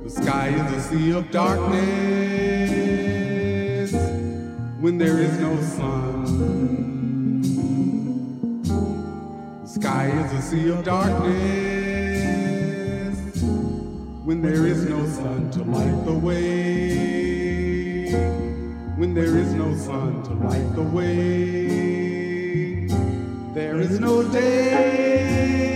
The sky is a sea of darkness when there is no sun. The sky is a sea of darkness when there is no sun to light the way. When there is no sun to light the way, there is no day.